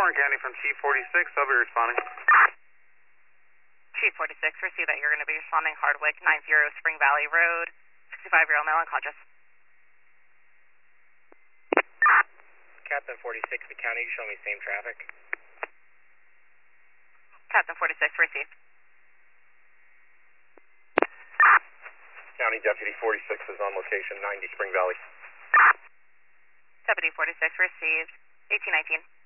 Warren County from Chief 46, I'll be responding. Chief 46, receive that you're going to be responding Hardwick, 90 Spring Valley Road, 65-year-old male unconscious. Captain 46, the county, you show me same traffic. Captain 46, received. County Deputy 46 is on location, 90 Spring Valley. Deputy 46, received, 1819.